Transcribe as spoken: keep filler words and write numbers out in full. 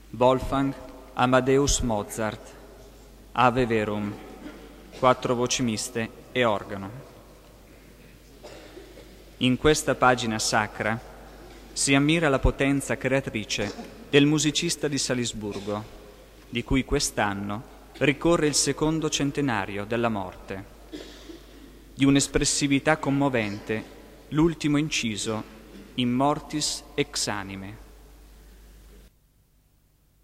Wolfgang Amadeus Mozart, Ave Verum, quattro voci miste e organo. In questa pagina sacra si ammira la potenza creatrice del musicista di Salisburgo, di cui quest'anno ricorre il secondo centenario della morte. Di un'espressività commovente l'ultimo inciso In mortis ex anime.